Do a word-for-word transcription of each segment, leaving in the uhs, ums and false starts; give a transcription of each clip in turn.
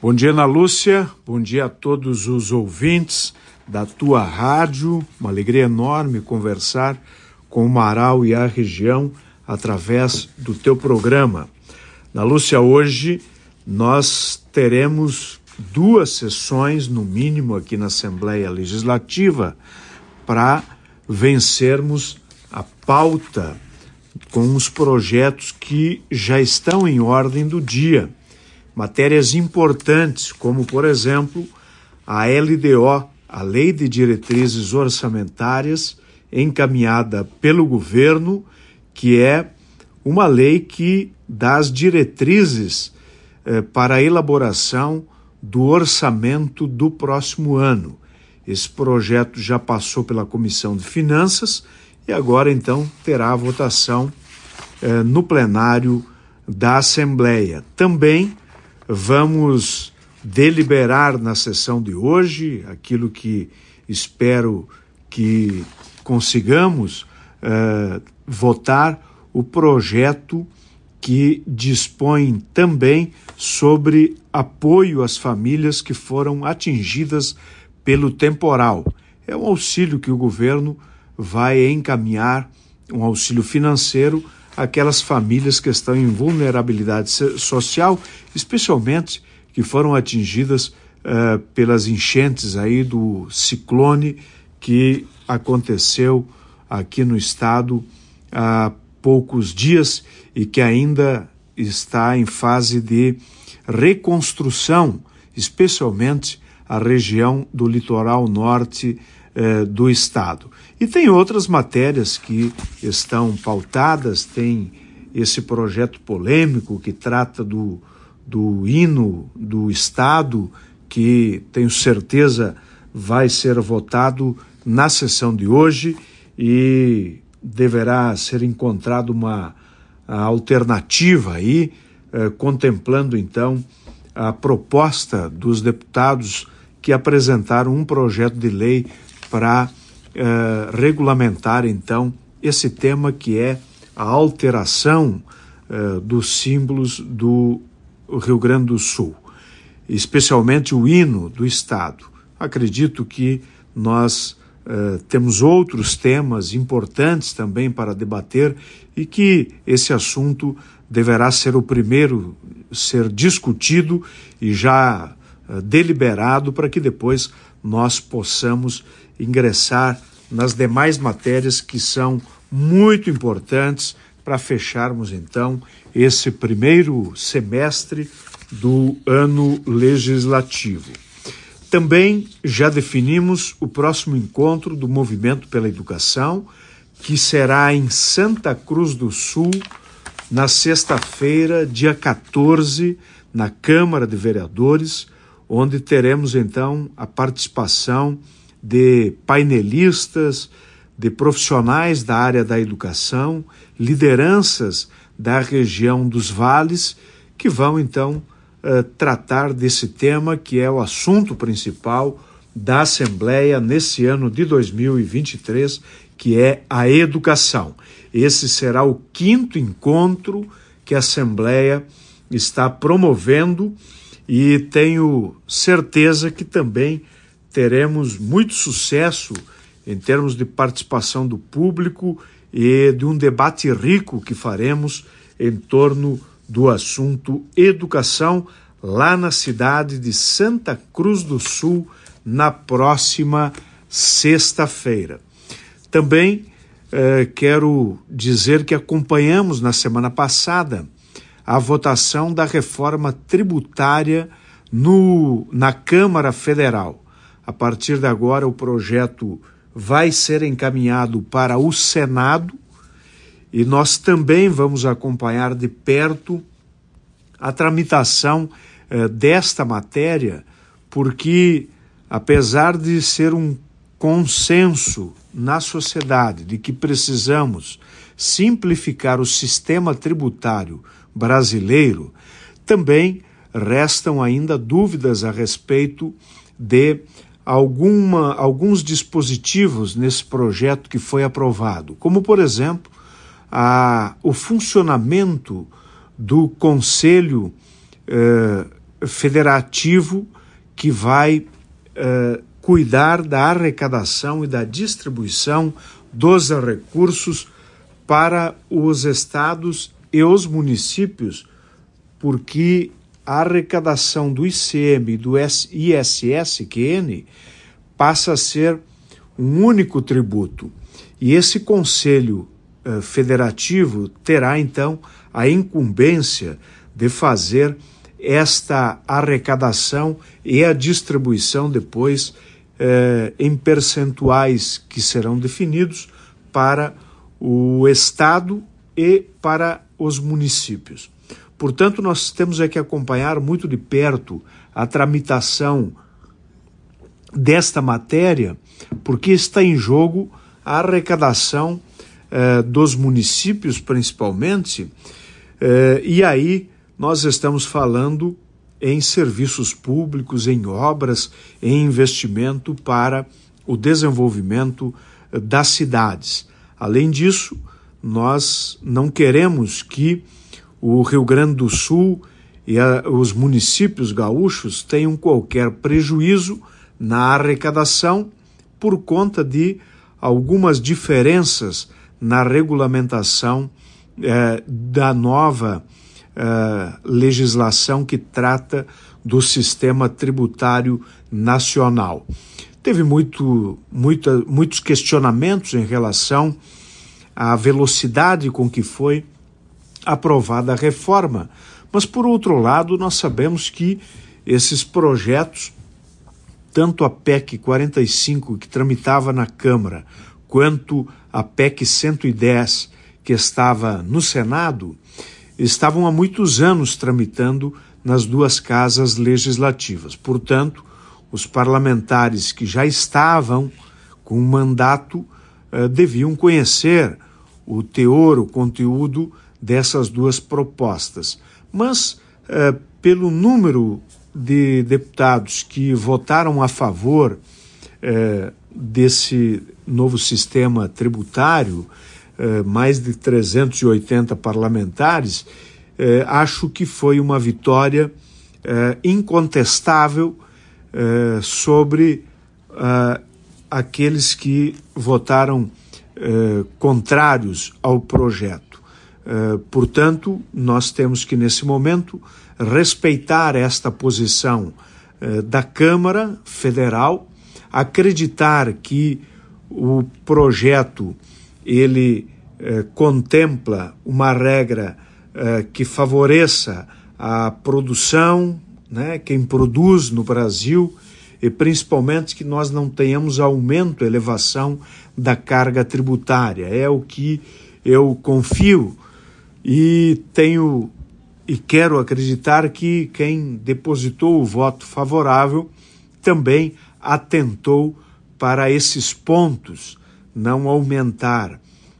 Bom dia, Ana Lúcia, bom dia a todos os ouvintes da tua rádio. Uma alegria enorme conversar com o Marau e a região através do teu programa. Ana Lúcia, hoje nós teremos duas sessões, no mínimo, aqui na Assembleia Legislativa para vencermos a pauta com os projetos que já estão em ordem do dia. Matérias importantes, como, por exemplo, a L D O, a Lei de Diretrizes Orçamentárias, encaminhada pelo governo, que é uma lei que dá as diretrizes eh, para a elaboração do orçamento do próximo ano. Esse projeto já passou pela Comissão de Finanças e agora, então, terá a votação eh, no plenário da Assembleia. Também vamos deliberar na sessão de hoje aquilo que espero que consigamos uh, votar, o projeto que dispõe também sobre apoio às famílias que foram atingidas pelo temporal. É um auxílio que o governo vai encaminhar, um auxílio financeiro, aquelas famílias que estão em vulnerabilidade social, especialmente que foram atingidas uh, pelas enchentes aí do ciclone que aconteceu aqui no estado há poucos dias e que ainda está em fase de reconstrução, especialmente a região do litoral norte uh, do estado. E tem outras matérias que estão pautadas, tem esse projeto polêmico que trata do, do hino do Estado, que tenho certeza vai ser votado na sessão de hoje e deverá ser encontrada uma alternativa aí, eh, contemplando então a proposta dos deputados que apresentaram um projeto de lei para Uh, regulamentar, então, esse tema que é a alteração uh, dos símbolos do Rio Grande do Sul, especialmente o hino do Estado. Acredito que nós uh, temos outros temas importantes também para debater e que esse assunto deverá ser o primeiro a ser discutido e já uh, deliberado para que depois nós possamos ingressar nas demais matérias que são muito importantes para fecharmos, então, esse primeiro semestre do ano legislativo. Também já definimos o próximo encontro do Movimento pela Educação, que será em Santa Cruz do Sul, na sexta-feira, dia quatorze, na Câmara de Vereadores, onde teremos, então, a participação de painelistas, de profissionais da área da educação, lideranças da região dos vales, que vão, então, uh, tratar desse tema, que é o assunto principal da Assembleia nesse ano de dois mil e vinte e três, que é a educação. Esse será o quinto encontro que a Assembleia está promovendo e tenho certeza que também teremos muito sucesso em termos de participação do público e de um debate rico que faremos em torno do assunto educação lá na cidade de Santa Cruz do Sul na próxima sexta-feira. Também eh, quero dizer que acompanhamos na semana passada a votação da reforma tributária no, na Câmara Federal. A partir de agora, o projeto vai ser encaminhado para o Senado e nós também vamos acompanhar de perto a tramitação eh, desta matéria, porque, apesar de ser um consenso na sociedade de que precisamos simplificar o sistema tributário brasileiro, também restam ainda dúvidas a respeito de alguma, alguns dispositivos nesse projeto que foi aprovado, como, por exemplo, a, o funcionamento do Conselho eh, federativo que vai uh, cuidar da arrecadação e da distribuição dos recursos para os estados e os municípios, porque a arrecadação do I C M e do I S S Q N passa a ser um único tributo. E esse Conselho uh, Federativo terá, então, a incumbência de fazer esta arrecadação e a distribuição depois uh, em percentuais que serão definidos para o Estado e para os municípios. Portanto, nós temos é que acompanhar muito de perto a tramitação desta matéria, porque está em jogo a arrecadação eh, dos municípios, principalmente, eh, e aí nós estamos falando em serviços públicos, em obras, em investimento para o desenvolvimento eh, das cidades. Além disso, nós não queremos que o Rio Grande do Sul e a, os municípios gaúchos tenham qualquer prejuízo na arrecadação por conta de algumas diferenças na regulamentação eh, da nova eh, legislação que trata do sistema tributário nacional. Teve muito, muita, muitos questionamentos em relação à velocidade com que foi aprovada a reforma, mas, por outro lado, nós sabemos que esses projetos, tanto a P E C quarenta e cinco, que tramitava na Câmara, quanto a P E C cento e dez, que estava no Senado, estavam há muitos anos tramitando nas duas casas legislativas. Portanto, os parlamentares que já estavam com mandato eh, deviam conhecer o teor, o conteúdo dessas duas propostas. Mas, eh, pelo número de deputados que votaram a favor eh, desse novo sistema tributário, eh, mais de trezentos e oitenta parlamentares, eh, acho que foi uma vitória eh, incontestável eh, sobre ah, aqueles que votaram eh, contrários ao projeto. Eh, portanto, nós temos que, nesse momento, respeitar esta posição eh, da Câmara Federal, acreditar que o projeto ele eh, contempla uma regra eh, que favoreça a produção, né, quem produz no Brasil, e principalmente que nós não tenhamos aumento, elevação da carga tributária. É o que eu confio e tenho e quero acreditar que quem depositou o voto favorável também atentou para esses pontos, não aumentar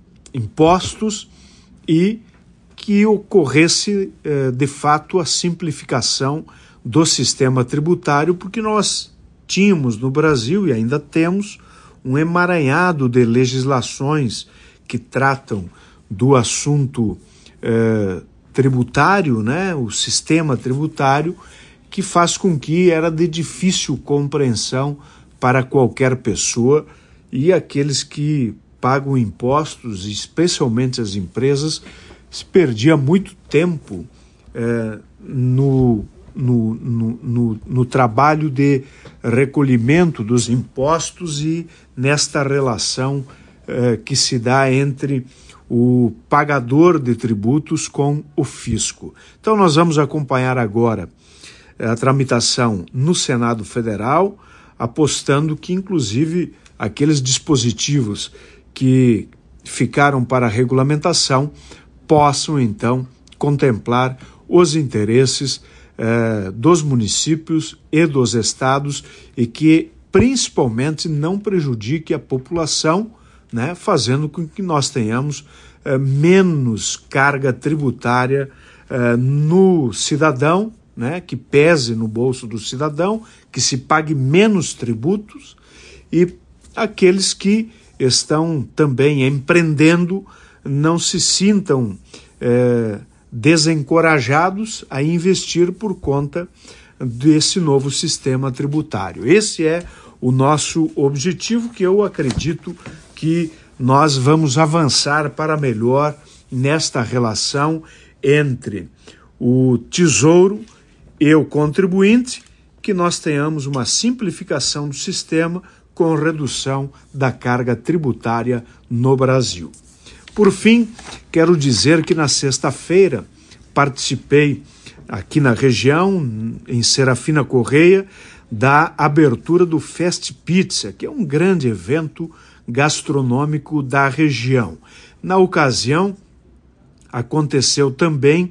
impostos e que ocorresse eh, de fato a simplificação do sistema tributário, porque nós tínhamos no Brasil e ainda temos um emaranhado de legislações que tratam do assunto eh, tributário, né, o sistema tributário, que faz com que era de difícil compreensão para qualquer pessoa, e aqueles que pagam impostos, especialmente as empresas, se perdia muito tempo eh, no, no, no, no, no trabalho de recolhimento dos impostos e nesta relação eh, que se dá entre o pagador de tributos com o fisco. Então nós vamos acompanhar agora a tramitação no Senado Federal, apostando que, inclusive, aqueles dispositivos que ficaram para a regulamentação possam, então, contemplar os interesses eh, dos municípios e dos estados e que, principalmente, não prejudique a população, né, fazendo com que nós tenhamos eh, menos carga tributária eh, no cidadão, né, que pese no bolso do cidadão, que se pague menos tributos, e aqueles que estão também empreendendo não se sintam eh, desencorajados a investir por conta desse novo sistema tributário. Esse é o nosso objetivo, que eu acredito que nós vamos avançar para melhor nesta relação entre o Tesouro e o contribuinte, que nós tenhamos uma simplificação do sistema com redução da carga tributária no Brasil. Por fim, quero dizer que na sexta-feira participei aqui na região, em Serafina Correia, da abertura do Fest Pizza, que é um grande evento gastronômico da região. Na ocasião, aconteceu também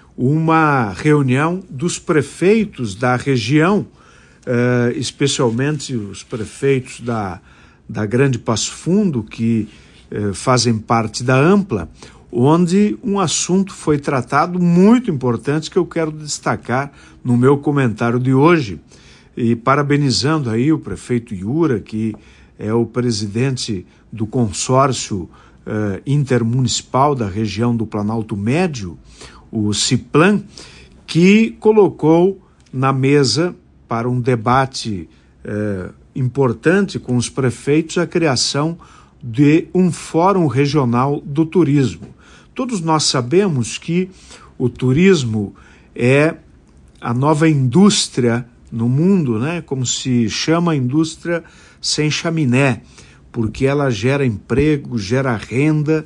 uma reunião dos prefeitos da região, eh, especialmente os prefeitos da, da Grande Passo Fundo, que eh, fazem parte da Ampla, onde um assunto foi tratado muito importante que eu quero destacar no meu comentário de hoje, e parabenizando aí o prefeito Iura, que é o presidente do consórcio eh, intermunicipal da região do Planalto Médio, o CIPLAN, que colocou na mesa para um debate eh, importante com os prefeitos a criação de um Fórum Regional do Turismo. Todos nós sabemos que o turismo é a nova indústria no mundo, né? Como se chama a indústria sem chaminé, porque ela gera emprego, gera renda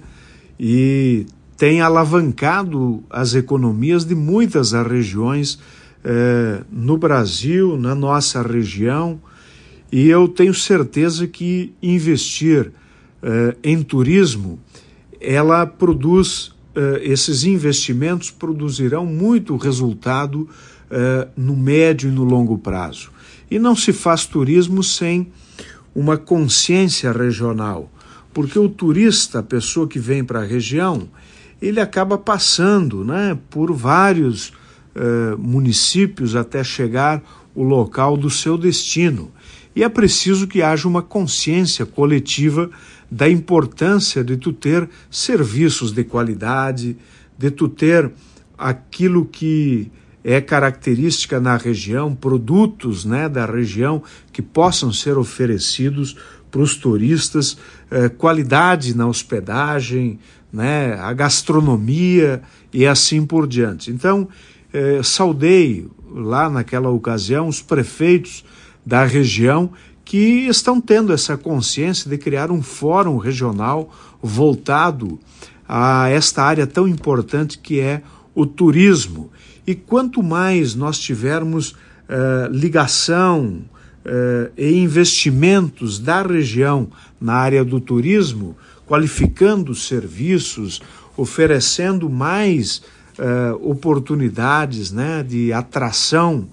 e tem alavancado as economias de muitas regiões eh, no Brasil, na nossa região, e eu tenho certeza que investir eh, em turismo, ela produz, eh, esses investimentos produzirão muito resultado eh, no médio e no longo prazo. E não se faz turismo sem uma consciência regional, porque o turista, a pessoa que vem para a região, ele acaba passando, né, por vários eh, municípios até chegar ao local do seu destino. E é preciso que haja uma consciência coletiva da importância de tu ter serviços de qualidade, de tu ter aquilo que é característica na região, produtos, né, da região que possam ser oferecidos para os turistas, eh, qualidade na hospedagem, né, a gastronomia e assim por diante. Então, eh, saudei lá naquela ocasião os prefeitos da região que estão tendo essa consciência de criar um fórum regional voltado a esta área tão importante que é o turismo. E quanto mais nós tivermos eh, ligação eh, e investimentos da região na área do turismo, qualificando os serviços, oferecendo mais eh, oportunidades, né, de atração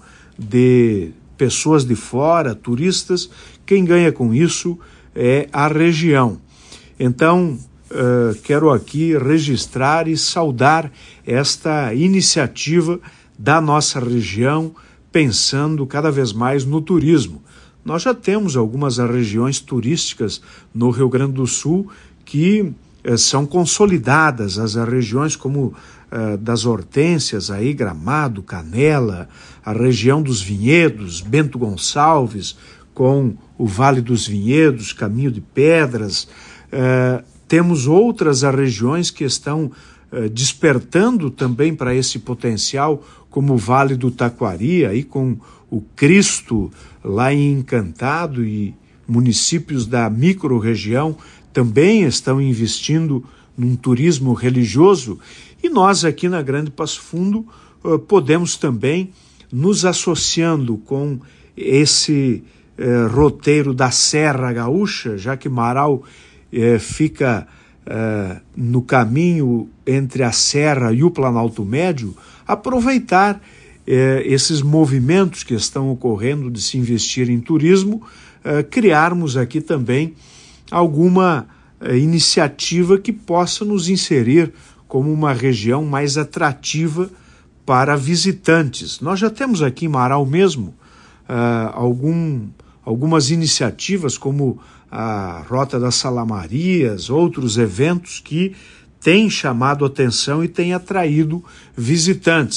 de pessoas de fora, turistas, quem ganha com isso é a região. Então, uh, quero aqui registrar e saudar esta iniciativa da nossa região, pensando cada vez mais no turismo. Nós já temos algumas regiões turísticas no Rio Grande do Sul que uh, são consolidadas, as regiões como uh, das Hortênsias, aí, Gramado, Canela, a região dos Vinhedos, Bento Gonçalves, com o Vale dos Vinhedos, Caminho de Pedras. Uh, temos outras regiões que estão uh, despertando também para esse potencial, como o Vale do Taquari, aí com o Cristo lá em Encantado, e municípios da micro-região também estão investindo num turismo religioso. E nós aqui na Grande Passo Fundo uh, podemos também, nos associando com esse eh, roteiro da Serra Gaúcha, já que Marau eh, fica eh, no caminho entre a Serra e o Planalto Médio, aproveitar eh, esses movimentos que estão ocorrendo de se investir em turismo, eh, criarmos aqui também alguma eh, iniciativa que possa nos inserir como uma região mais atrativa para visitantes. Nós já temos aqui em Marau mesmo uh, algum, algumas iniciativas como a Rota das Salamarias, outros eventos que têm chamado atenção e têm atraído visitantes.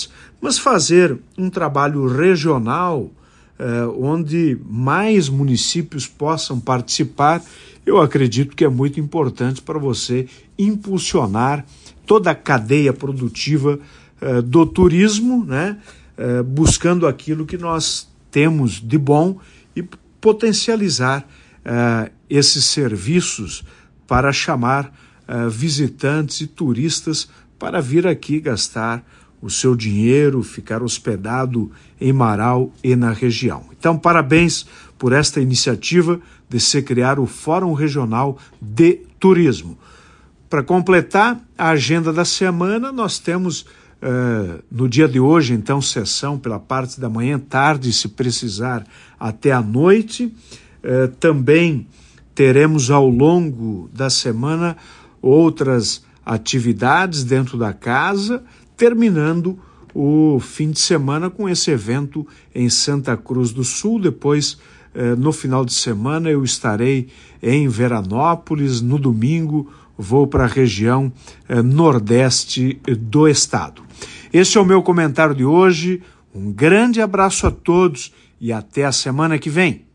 mas fazer um trabalho regional eh, onde mais municípios possam participar, eu acredito que é muito importante para você impulsionar toda a cadeia produtiva eh, do turismo, né? eh, buscando aquilo que nós temos de bom e potencializar eh, esses serviços para chamar eh, visitantes e turistas para vir aqui gastar o seu dinheiro, ficar hospedado em Marau e na região. Então, parabéns por esta iniciativa de se criar o Fórum Regional de Turismo. Para completar a agenda da semana, nós temos uh, no dia de hoje, então, sessão pela parte da manhã, tarde, se precisar, até a noite. Uh, também teremos ao longo da semana outras atividades dentro da casa, terminando o fim de semana com esse evento em Santa Cruz do Sul. Depois, eh, no final de semana, eu estarei em Veranópolis. No domingo, vou para a região eh, nordeste do estado. Esse é o meu comentário de hoje. Um grande abraço a todos e até a semana que vem.